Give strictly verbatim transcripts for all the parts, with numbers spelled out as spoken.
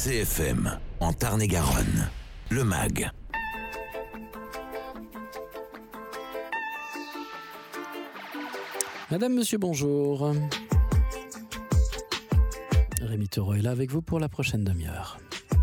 C F M, en Tarn-et-Garonne, le M A G. Madame, monsieur, bonjour. Rémi Taureau est là avec vous pour la prochaine demi-heure.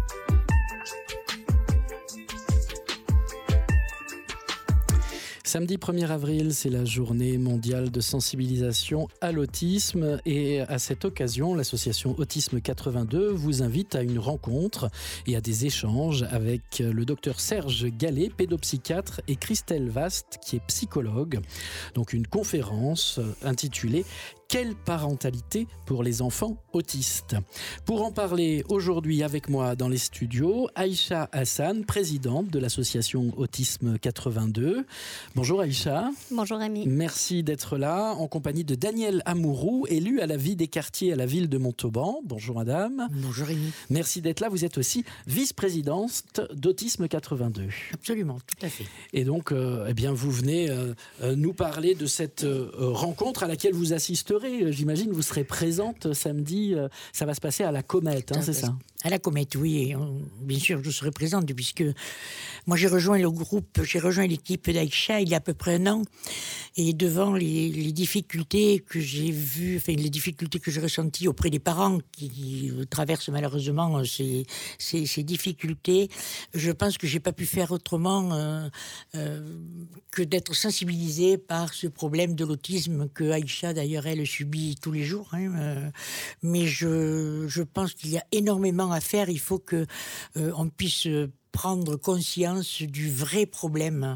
Samedi premier avril, c'est la journée mondiale de sensibilisation à l'autisme et à cette occasion, l'association Autisme quatre-vingt-deux vous invite à une rencontre et à des échanges avec le docteur Serge Gallet, pédopsychiatre, et Christelle Vast, qui est psychologue. Donc une conférence intitulée « Quelle parentalité pour les enfants autistes ?» Pour en parler aujourd'hui avec moi dans les studios, Aïcha Hassan, présidente de l'association Autisme quatre-vingt-deux. Bonjour Aïcha. Bonjour Rémi. Merci d'être là, en compagnie de Daniel Amouroux, élu à la vie des quartiers à la ville de Montauban. Bonjour madame. Bonjour Rémi. Merci d'être là, vous êtes aussi vice-présidente d'Autisme quatre-vingt-deux. Absolument, tout à fait. Et donc, euh, eh bien, vous venez euh, nous parler de cette euh, rencontre à laquelle vous assisterez. J'imagine vous serez présente samedi, euh, ça va se passer à la Comète, hein, c'est ça ? À la Comète, oui, et on, bien sûr, je serai présente puisque moi j'ai rejoint le groupe, j'ai rejoint l'équipe d'Aïcha il y a à peu près un an, et devant les, les difficultés que j'ai vues, enfin les difficultés que j'ai ressenties auprès des parents qui traversent malheureusement ces, ces, ces difficultés, je pense que j'ai pas pu faire autrement euh, euh, que d'être sensibilisée par ce problème de l'autisme que Aïcha d'ailleurs elle subit tous les jours, hein, euh, mais je, je pense qu'il y a énormément à faire. Il faut que euh, on puisse prendre conscience du vrai problème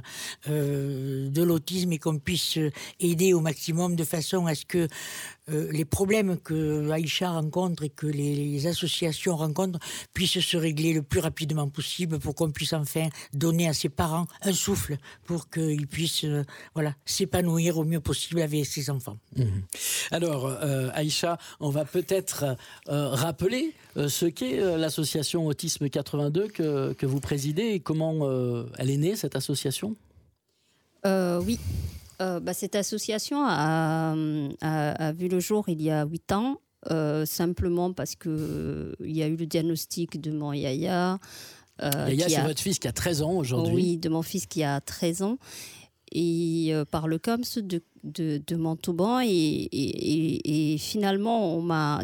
euh, de l'autisme et qu'on puisse aider au maximum de façon à ce que euh, les problèmes que Aïcha rencontre et que les, les associations rencontrent puissent se régler le plus rapidement possible pour qu'on puisse enfin donner à ses parents un souffle pour qu'ils puissent euh, voilà, s'épanouir au mieux possible avec ses enfants. Mmh. Alors euh, Aïcha, on va peut-être euh, rappeler euh, ce qu'est euh, l'association Autisme quatre-vingt-deux que, que vous présidez et comment euh, elle est née, cette association ? euh, Oui, euh, bah, cette association a, a, a vu le jour il y a huit ans, euh, simplement parce qu'il euh, y a eu le diagnostic de mon Yaya. Euh, Yaya, c'est a... votre fils qui a treize ans aujourd'hui. Oui, de mon fils qui a treize ans. Et euh, par le C O M S de, de, de Montauban. Et, et, et, et finalement, on m'a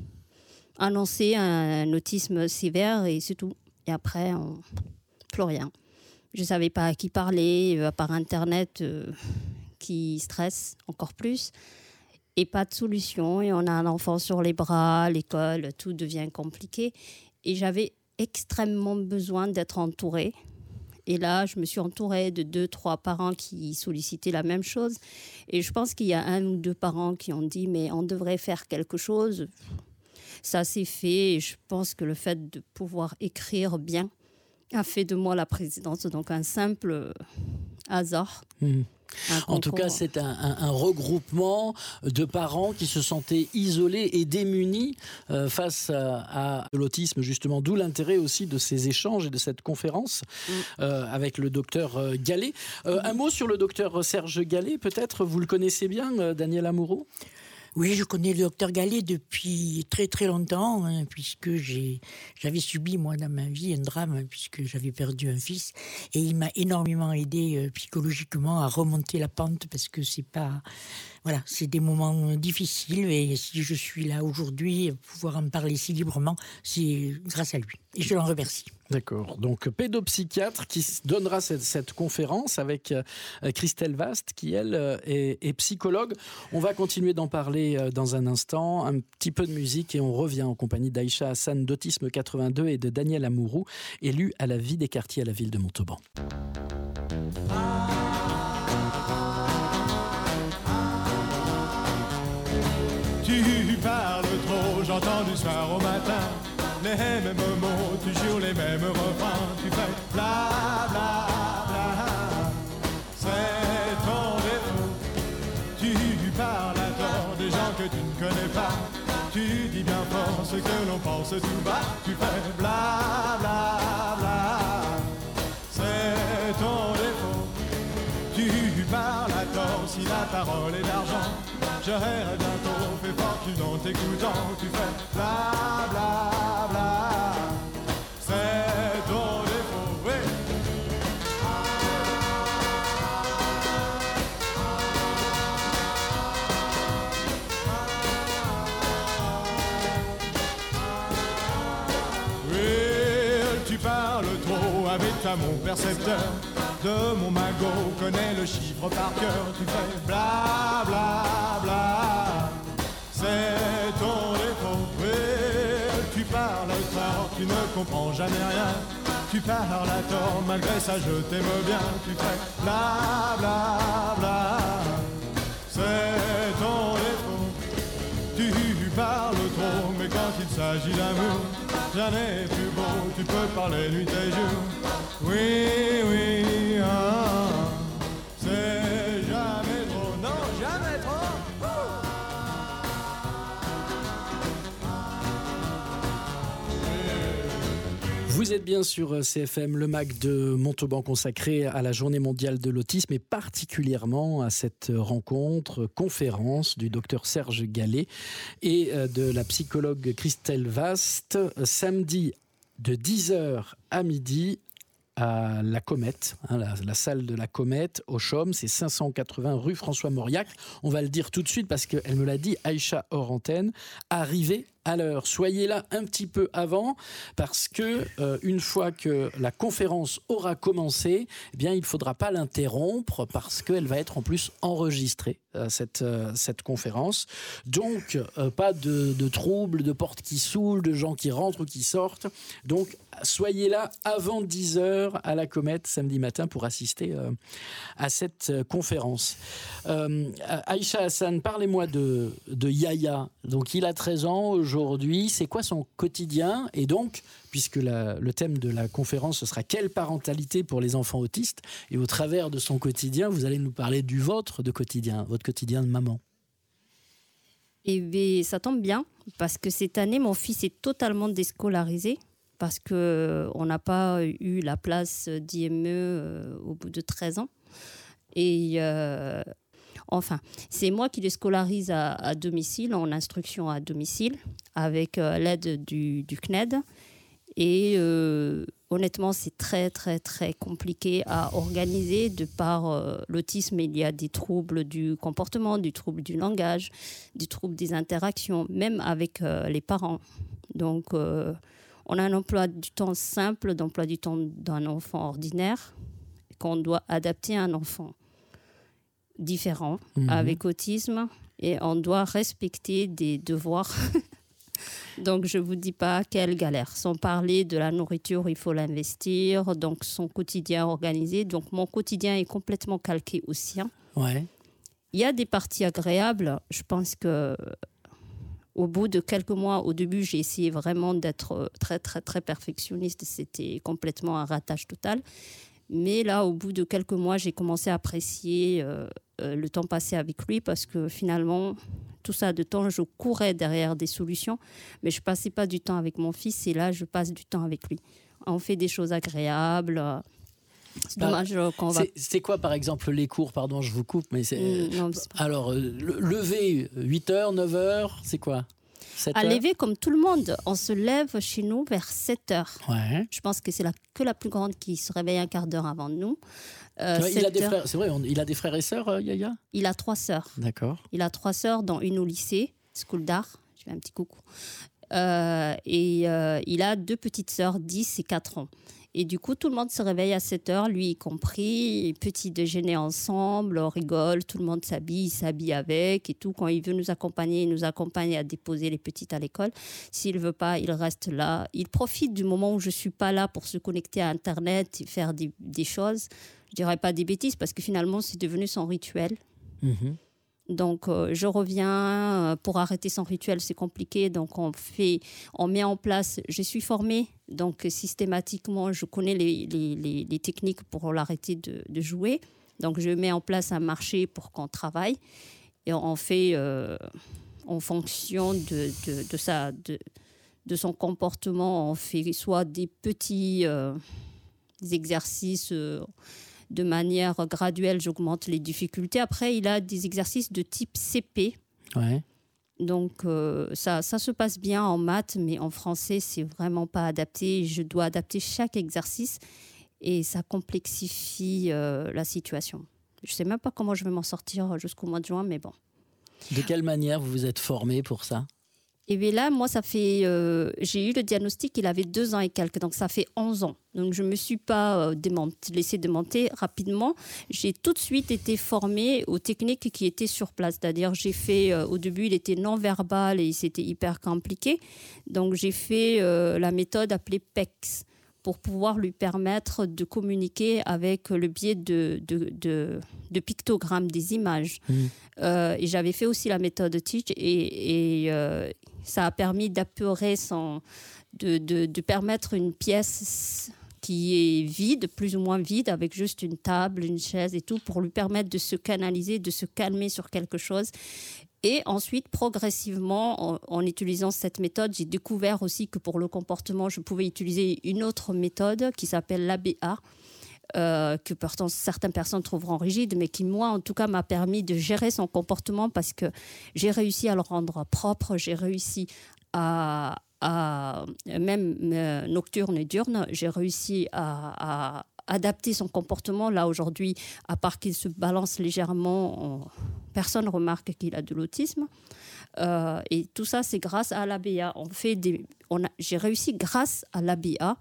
annoncé un, un autisme sévère et c'est tout. Et après, on... plus rien. Je ne savais pas à qui parler, à part Internet euh, qui stresse encore plus. Et pas de solution. Et on a un enfant sur les bras, l'école, tout devient compliqué. Et j'avais extrêmement besoin d'être entourée. Et là, je me suis entourée de deux, trois parents qui sollicitaient la même chose. Et je pense qu'il y a un ou deux parents qui ont dit « mais on devrait faire quelque chose ». Ça s'est fait et je pense que le fait de pouvoir écrire bien a fait de moi la présidente. Donc un simple hasard. Mmh. En tout cas, c'est un, un, un regroupement de parents qui se sentaient isolés et démunis euh, face à, à l'autisme, justement. D'où l'intérêt aussi de ces échanges et de cette conférence mmh. euh, avec le docteur euh, Gallet. Euh, mmh. Un mot sur le docteur Serge Gallet, peut-être. Vous le connaissez bien, euh, Daniel Amouroux ? Oui, je connais le docteur Gallet depuis très très longtemps, hein, puisque j'ai, j'avais subi moi dans ma vie un drame, puisque j'avais perdu un fils, et il m'a énormément aidé euh, psychologiquement à remonter la pente, parce que c'est pas, voilà, c'est des moments difficiles, et si je suis là aujourd'hui, pouvoir en parler si librement, c'est grâce à lui, et je l'en remercie. D'accord. Donc, pédopsychiatre qui donnera cette, cette conférence avec euh, Christelle Vast, qui, elle, euh, est, est psychologue. On va continuer d'en parler euh, dans un instant. Un petit peu de musique et on revient en compagnie d'Aïcha Hassan d'Autisme quatre-vingt-deux et de Daniel Amouroux, élu à la vie des quartiers à la ville de Montauban. Tu parles trop, j'entends du soir au matin les mêmes mots, toujours les mêmes refrains. Tu fais bla bla bla, c'est ton défaut. Tu parles à tort des gens que tu ne connais pas. Tu dis bien fort ce que l'on pense tout bas. Tu fais bla bla bla, c'est ton défaut. Tu parles à tort si la parole est d'argent. J'aurais bientôt fait fortune en t'écoutant. Tu fais bla bla bla, vite à mon percepteur. De mon magot connaît le chiffre par cœur. Tu fais bla bla bla, c'est ton défaut. Oui, tu parles tard, tu ne comprends jamais rien. Tu parles à tort, malgré ça je t'aime bien. Tu fais bla bla bla, c'est ton défaut. Tu parles trop, mais quand il s'agit d'amour, rien n'est plus beau, tu peux parler nuit et jour. Oui, oui, ah, c'est jamais trop, non, jamais trop. Vous êtes bien sur C F M, le M A C de Montauban consacré à la Journée mondiale de l'autisme et particulièrement à cette rencontre, conférence du docteur Serge Gallet et de la psychologue Christelle Vast, samedi de dix heures à midi à la Comète, hein, la, la salle de la Comète au Chaume, c'est cinq cent quatre-vingts rue François-Mauriac. On va le dire tout de suite parce qu'elle me l'a dit, Aïcha hors antenne, arrivez à l'heure. Soyez là un petit peu avant parce que euh, une fois que la conférence aura commencé, eh bien il ne faudra pas l'interrompre parce qu'elle va être en plus enregistrée, euh, cette, euh, cette conférence. Donc euh, pas de, de troubles, de portes qui saoulent, de gens qui rentrent ou qui sortent. Donc soyez là avant dix heures à la Comète samedi matin pour assister euh, à cette euh, conférence. Euh, Aïcha Hassan, parlez-moi de, de Yaya. Donc il a treize ans aujourd'hui. Aujourd'hui, c'est quoi son quotidien? Et donc, puisque la, le thème de la conférence, ce sera quelle parentalité pour les enfants autistes, et au travers de son quotidien, vous allez nous parler du vôtre de quotidien, votre quotidien de maman. Eh bien, ça tombe bien, parce que cette année, mon fils est totalement déscolarisé, parce qu'on n'a pas eu la place d'I M E euh, au bout de treize ans. Et... Euh, Enfin, c'est moi qui les scolarise à, à domicile, en instruction à domicile, avec euh, l'aide du, du C N E D. Et euh, honnêtement, c'est très, très, très compliqué à organiser. De par euh, l'autisme, il y a des troubles du comportement, du trouble du langage, des troubles des interactions, même avec euh, les parents. Donc, euh, on a un emploi du temps simple, d'emploi du temps d'un enfant ordinaire, qu'on doit adapter à un enfant différents, mmh. avec autisme, et on doit respecter des devoirs. Donc, je ne vous dis pas quelle galère. Sans parler de la nourriture, il faut l'investir, donc son quotidien organisé. Donc, mon quotidien est complètement calqué au sien. Ouais. Il y a des parties agréables. Je pense que au bout de quelques mois, au début, j'ai essayé vraiment d'être très, très, très perfectionniste. C'était complètement un ratage total. Mais là, au bout de quelques mois, j'ai commencé à apprécier euh, euh, le temps passé avec lui parce que finalement, tout ça de temps, je courais derrière des solutions, mais je ne passais pas du temps avec mon fils et là, je passe du temps avec lui. On fait des choses agréables. C'est bah, dommage qu'on va... C'est, c'est quoi, par exemple, les cours? Pardon, je vous coupe, mais c'est... Mmh, non, mais c'est pas... Alors, euh, lever huit heures, neuf heures, c'est quoi? À lever comme tout le monde, on se lève chez nous vers sept heures. Ouais. Je pense que c'est la, que la plus grande qui se réveille un quart d'heure avant nous. Euh, vois, il a des frères, c'est vrai, on, il a des frères et sœurs, euh, Yaya? Il a trois sœurs. D'accord. Il a trois sœurs, dont une au lycée, school d'art. Je fais un petit coucou. Euh, et euh, il a deux petites sœurs, dix et quatre ans. Et du coup, tout le monde se réveille à sept heures, lui y compris. Petit déjeuner ensemble, on rigole, tout le monde s'habille, il s'habille avec et tout. Quand il veut nous accompagner, il nous accompagne à déposer les petites à l'école. S'il ne veut pas, il reste là. Il profite du moment où je ne suis pas là pour se connecter à Internet et faire des, des choses. Je ne dirais pas des bêtises parce que finalement, c'est devenu son rituel. Mmh. Donc, euh, je reviens. Pour arrêter son rituel, c'est compliqué. Donc, on, fait, on met en place... Je suis formée, donc systématiquement, je connais les, les, les, les techniques pour l'arrêter de, de jouer. Donc, je mets en place un marché pour qu'on travaille. Et on fait euh, en fonction de, de, de, sa, de, de son comportement. On fait soit des petits euh, des exercices... Euh, de manière graduelle, j'augmente les difficultés. Après, il a des exercices de type C P. Ouais. Donc, euh, ça, ça se passe bien en maths, mais en français, c'est vraiment pas adapté. Je dois adapter chaque exercice et ça complexifie euh, la situation. Je sais même pas comment je vais m'en sortir jusqu'au mois de juin, mais bon. De quelle manière vous vous êtes formé pour ça ? Et bien là, moi, ça fait, euh, j'ai eu le diagnostic, il avait deux ans et quelques, donc ça fait onze ans. Donc je ne me suis pas euh, démonté, laissé démonter rapidement. J'ai tout de suite été formée aux techniques qui étaient sur place. C'est-à-dire, j'ai fait, euh, au début, il était non-verbal et c'était hyper compliqué. Donc j'ai fait euh, la méthode appelée P E X pour pouvoir lui permettre de communiquer avec le biais de, de, de, de pictogrammes, des images. Mmh. Euh, et j'avais fait aussi la méthode Teach et, et euh, ça a permis d'apurer son, de, de, de permettre une pièce qui est vide, plus ou moins vide, avec juste une table, une chaise et tout, pour lui permettre de se canaliser, de se calmer sur quelque chose. Et ensuite, progressivement, en, en utilisant cette méthode, j'ai découvert aussi que pour le comportement, je pouvais utiliser une autre méthode qui s'appelle l'A B A, euh, que pourtant certaines personnes trouveront rigide, mais qui, moi, en tout cas, m'a permis de gérer son comportement parce que j'ai réussi à le rendre propre, j'ai réussi à, à même euh, nocturne et diurne, j'ai réussi à, à adapter son comportement. Là, aujourd'hui, à part qu'il se balance légèrement, on, personne ne remarque qu'il a de l'autisme. Euh, et tout ça, c'est grâce à l'A B A. On fait des, on a, j'ai réussi, grâce à l'A B A,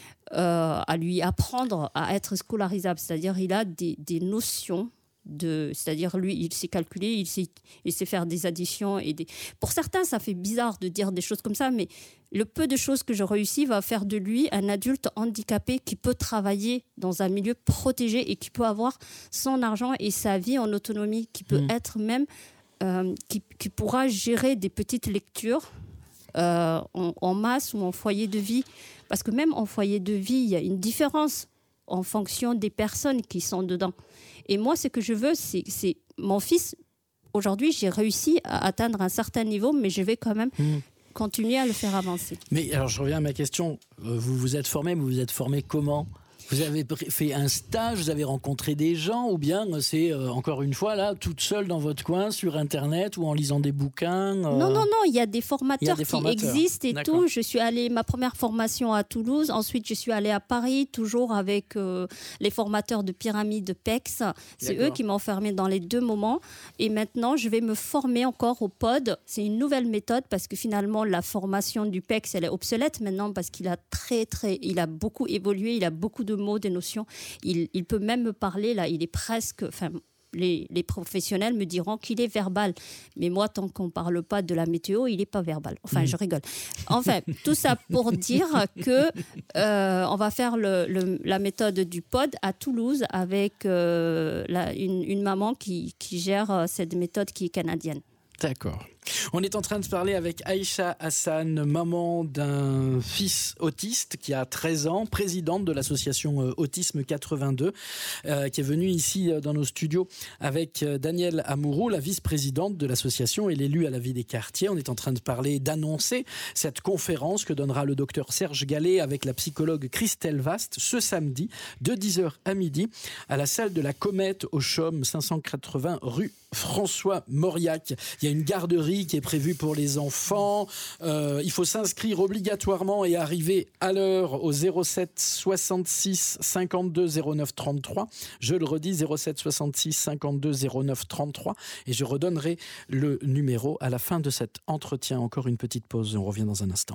euh, à lui apprendre à être scolarisable. C'est-à-dire il a des, des notions de... C'est-à-dire, lui, il sait calculer, il sait, il sait faire des additions. Et des... Pour certains, ça fait bizarre de dire des choses comme ça, mais le peu de choses que je réussis va faire de lui un adulte handicapé qui peut travailler dans un milieu protégé et qui peut avoir son argent et sa vie en autonomie, qui peut mmh. être même... Euh, qui, qui pourra gérer des petites lectures euh, en, en masse ou en foyer de vie. Parce que même en foyer de vie, il y a une différence en fonction des personnes qui sont dedans. Et moi, ce que je veux, c'est, c'est mon fils. Aujourd'hui, j'ai réussi à atteindre un certain niveau, mais je vais quand même mmh. continuer à le faire avancer. Mais alors, je reviens à ma question. Vous vous êtes formé, mais vous vous êtes formé comment ? Vous avez fait un stage, vous avez rencontré des gens, ou bien c'est euh, encore une fois là, toute seule dans votre coin sur Internet ou en lisant des bouquins euh... Non, non, non, il y a des formateurs, des formateurs qui existent et D'accord. tout. Je suis allée, ma première formation à Toulouse, ensuite je suis allée à Paris, toujours avec euh, les formateurs de Pyramide P E X. C'est D'accord. eux qui m'ont formée dans les deux moments. Et maintenant, je vais me former encore au P O D. C'est une nouvelle méthode parce que finalement, la formation du P E X, elle est obsolète maintenant parce qu'il a très, très, il a beaucoup évolué, il a beaucoup de mots, des notions. Il, il peut même me parler, là, il est presque... Enfin, les, les professionnels me diront qu'il est verbal. Mais moi, tant qu'on ne parle pas de la météo, il n'est pas verbal. Enfin, mmh. je rigole. Enfin, tout ça pour dire que euh, on va faire le, le, la méthode du P O D à Toulouse avec euh, la, une, une maman qui, qui gère cette méthode qui est canadienne. D'accord. On est en train de parler avec Aïcha Hassan, maman d'un fils autiste qui a treize ans, présidente de l'association Autisme quatre-vingt-deux, euh, qui est venue ici dans nos studios avec Danielle Amouroux, la vice-présidente de l'association et l'élu à la vie des quartiers. On est en train de parler, d'annoncer cette conférence que donnera le docteur Serge Gallet avec la psychologue Christelle Vast ce samedi de dix heures à midi à la salle de la Comète au Chaume, cinq cent quatre-vingts rue François Mauriac. Il y a une garderie qui est prévue pour les enfants. Euh, il faut s'inscrire obligatoirement et arriver à l'heure au zéro sept soixante-six cinquante-deux zéro neuf trente-trois. Je le redis, zéro sept soixante-six cinquante-deux zéro neuf trente-trois. Et je redonnerai le numéro à la fin de cet entretien. Encore une petite pause. On revient dans un instant.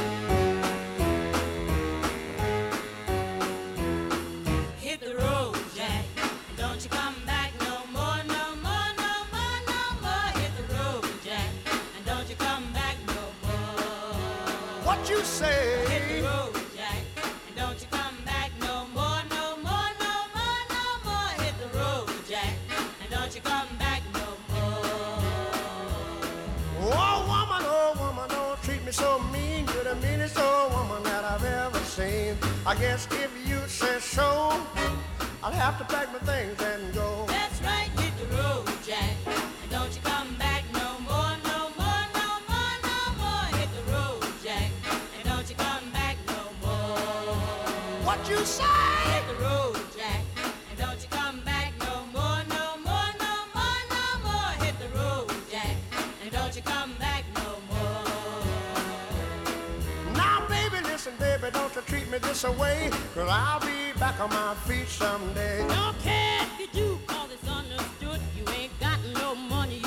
I guess if you say so, I'll have to pack my things and go. That's right, hit the road, Jack. And don't you come back no more, no more, no more, no more. Hit the road, Jack. And don't you come back no more. What you say? Hit the road, Jack. And don't you come back no more, no more, no more, no more. Hit the road, Jack. And don't you come back no more. Now, baby, listen, baby, don't you treat me this away, 'cause I'll be back on my feet someday. Don't care if you do, cause it's understood. You ain't got no money, you just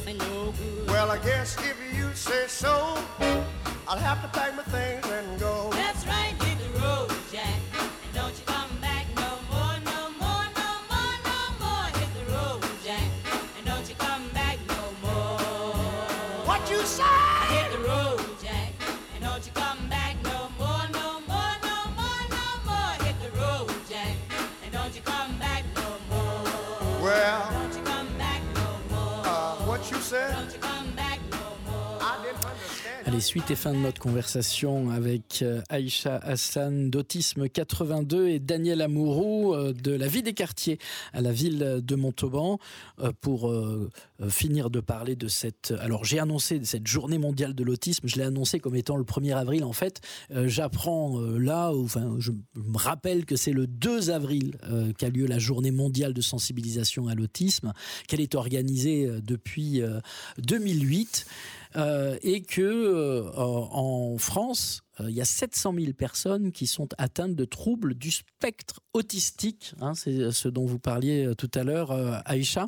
stuff ain't no good. Well, I guess if you say so, I'll have to pack my things and go. That's right, hit the road, Jack, and don't you come back no more, no more, no more, no more. Hit the road, Jack, and don't you come back no more. What you say? Hit the road, Jack, and don't you come back no more, no more, no more, no more. Hit the road, Jack, and don't you come back no more. Well, Don't you come back no more. uh, what you said? Don't you come back no more. I didn't understand. Allez, suite et fin de notre conversation avec euh, Aïcha Hassan d'Autisme quatre-vingt-deux et Daniel Amourou euh, de la vie des quartiers à la ville de Montauban euh, pour euh, euh, finir de parler de cette... Alors, j'ai annoncé cette journée mondiale de l'autisme, je l'ai annoncé comme étant le premier avril. En fait, euh, j'apprends euh, là, enfin, je me rappelle que c'est le deux avril euh, qu'a lieu la journée mondiale de sensibilisation à l'autisme, qu'elle est organisée euh, depuis euh, deux mille huit. Euh, et que euh, en France, euh, il y a sept cent mille personnes qui sont atteintes de troubles du spectre autistique, hein, c'est ce dont vous parliez tout à l'heure, euh, Aïcha,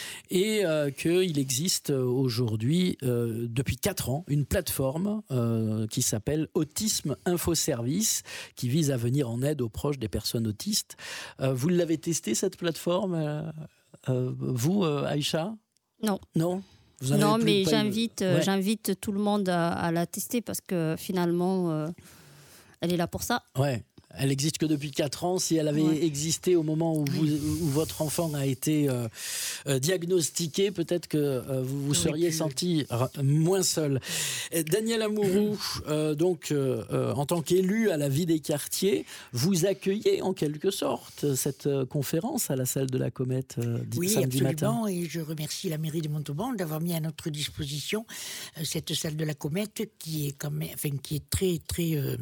et euh, qu'il existe aujourd'hui, euh, depuis quatre ans, une plateforme euh, qui s'appelle Autisme Info Service, qui vise à venir en aide aux proches des personnes autistes. Euh, vous l'avez testé, cette plateforme, euh, euh, vous, euh, Aïcha ? Non. Non ? Vous en avez Non, plus mais pas eu- j'invite, euh, Ouais. j'invite tout le monde à, à la tester parce que finalement, euh, elle est là pour ça. Ouais. Elle existe que depuis quatre ans. Si elle avait Ouais. existé au moment où, vous, où votre enfant a été euh, euh, diagnostiqué, peut-être que euh, vous vous seriez pu. senti ra- moins seul. Et Daniel Amourou, euh, donc euh, euh, en tant qu'élu à la vie des quartiers, vous accueillez en quelque sorte cette euh, conférence à la salle de la Comète euh, di- Oui, samedi absolument. matin. Et je remercie la mairie de Montauban d'avoir mis à notre disposition euh, cette salle de la Comète qui est quand même, enfin, qui est très, très, euh,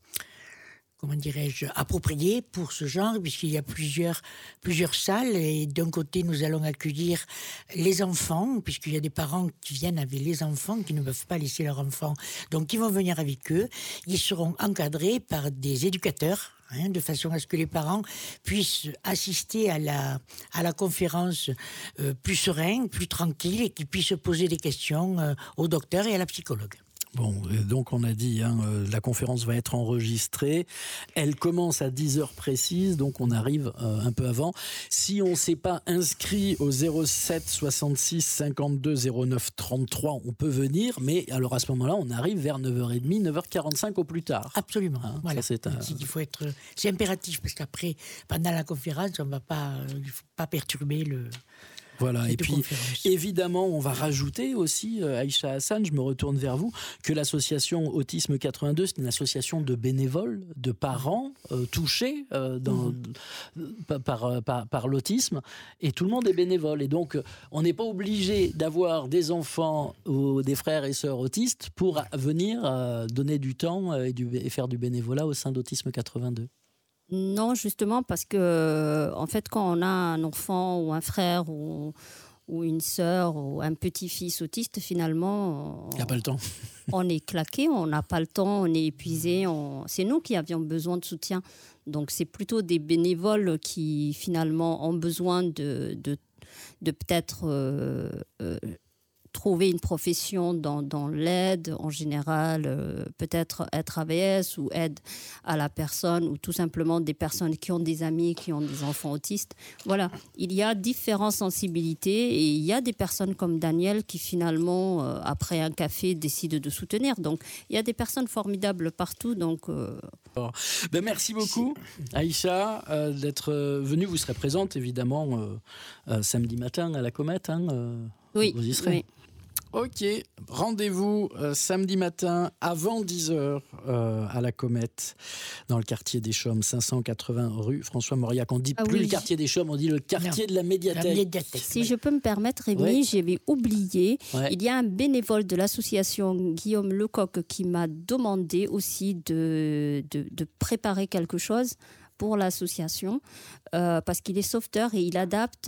comment dirais-je, appropriée pour ce genre, puisqu'il y a plusieurs, plusieurs salles. Et d'un côté, nous allons accueillir les enfants, puisqu'il y a des parents qui viennent avec les enfants, qui ne peuvent pas laisser leurs enfants. Donc, ils vont venir avec eux. Ils seront encadrés par des éducateurs, hein, de façon à ce que les parents puissent assister à la, à la conférence euh, plus serein, plus tranquille, et qu'ils puissent poser des questions euh, au docteur et à la psychologue. Bon, et donc on a dit, hein, euh, la conférence va être enregistrée. Elle commence à dix heures précises, donc on arrive euh, un peu avant. Si on ne s'est pas inscrit au zéro sept soixante-six cinquante-deux zéro neuf trente-trois, on peut venir, mais alors à ce moment-là, on arrive vers neuf heures trente, neuf heures quarante-cinq au plus tard. Absolument. Hein, voilà. ça, c'est un- C'est qu'il faut être, c'est impératif parce qu'après, pendant la conférence, on va pas, euh, il faut pas perturber le. Voilà, cette et puis conférence. évidemment, on va rajouter aussi, euh, Aïcha Hassan, je me retourne vers vous, que l'association Autisme quatre-vingt-deux, c'est une association de bénévoles, de parents euh, touchés euh, dans, par, par, par, par l'autisme, et tout le monde est bénévole. Et donc, euh, on n'est pas obligé d'avoir des enfants ou des frères et sœurs autistes pour venir euh, donner du temps euh, et, du, et faire du bénévolat au sein d'Autisme quatre-vingt-deux. Non, justement, parce que, euh, en fait, quand on a un enfant ou un frère ou, ou une sœur ou un petit-fils autiste, finalement, Il n'y a pas le temps. on est claqué, on n'a pas le temps, on est épuisé. On... C'est nous qui avions besoin de soutien. Donc, c'est plutôt des bénévoles qui, finalement, ont besoin de, de, de peut-être euh, euh, trouver une profession dans, dans l'aide en général, euh, peut-être être A V S ou aide à la personne, ou tout simplement des personnes qui ont des amis, qui ont des enfants autistes. Voilà, il y a différentes sensibilités et il y a des personnes comme Daniel qui finalement, euh, après un café, décident de soutenir. Donc, il y a des personnes formidables partout. Donc, euh, Ben, merci beaucoup, Aïcha, euh, d'être euh, venue. Vous serez présente, évidemment, euh, euh, samedi matin à la Comète. Hein, euh, oui, vous y serez. oui. Ok, rendez-vous euh, samedi matin avant dix heures euh, à la Comète, dans le quartier des Chaumes, cinq cent quatre-vingts rue François Mauriac. On ne dit Ah plus oui. le quartier des Chaumes, on dit le quartier Non. de la La médiathèque. médiathèque. Si je peux me permettre, Rémi, Ouais. j'avais oublié. Ouais. Il y a un bénévole de l'association Guillaume Lecoq qui m'a demandé aussi de, de, de préparer quelque chose pour l'association euh, parce qu'il est sauveteur et il adapte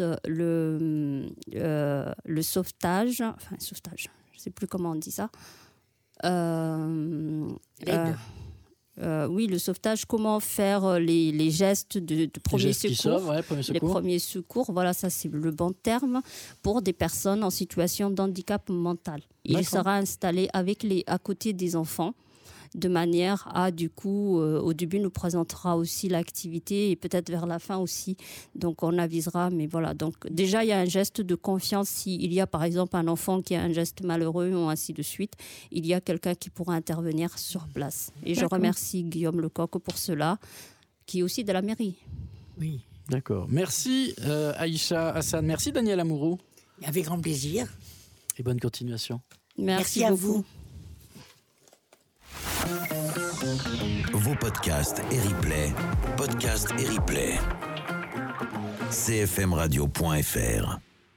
le, euh, le sauvetage, enfin sauvetage, je ne sais plus comment on dit ça. Euh, L'aide. Euh, oui, le sauvetage, comment faire les, les gestes de, de premier gestes qui secours, sauvent, ouais, premier les secours. premiers secours, voilà, ça c'est le bon terme, pour des personnes en situation de handicap mental. Il D'accord. sera installé avec les, à côté des enfants, de manière à, du coup, euh, au début, nous présentera aussi l'activité et peut-être vers la fin aussi. Donc, on avisera, mais voilà. Donc, déjà, il y a un geste de confiance. S'il y a, par exemple, un enfant qui a un geste malheureux ou ainsi de suite, il y a quelqu'un qui pourra intervenir sur place. Et je D'accord. remercie Guillaume Lecoq pour cela, qui est aussi de la mairie. Oui, D'accord. Merci euh, Aïcha Hassan. Merci Daniel Amouroux. avec grand plaisir. Et bonne continuation. Merci, Merci à beaucoup. vous. Vos podcasts et replays, podcasts et replays. c f m radio point f r